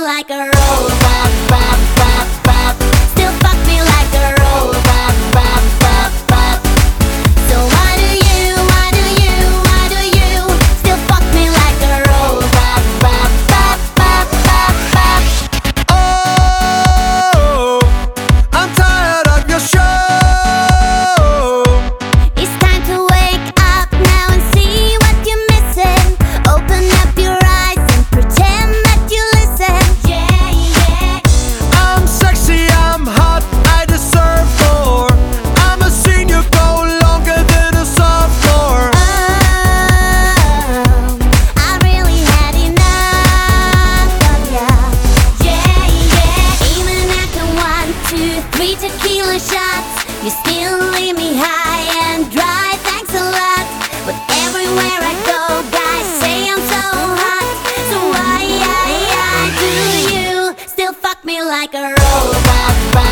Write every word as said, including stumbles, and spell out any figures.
like a robot, bop, bop, bop. Still fuck me like a robot, bop, bop, bop. So why do you, why do you, why do you still fuck me like a robot, bop, bop, bop, bop, bop. Oh, I'm tired of your show. It's time to wake up now and see what you're missing. Open up your eyes and pretend that you listen. Yeah, yeah. I'm sexy, I'm hot, I deserve more. I'm a senior, go longer than a sophomore. Oh, I really had enough of ya. Yeah, yeah. Even after one, two, three tequila shots, you still leave me high and dry. Thanks a lot. But everywhere I go, guys say I'm so hot. So why, why, why do you still fuck me like a robot?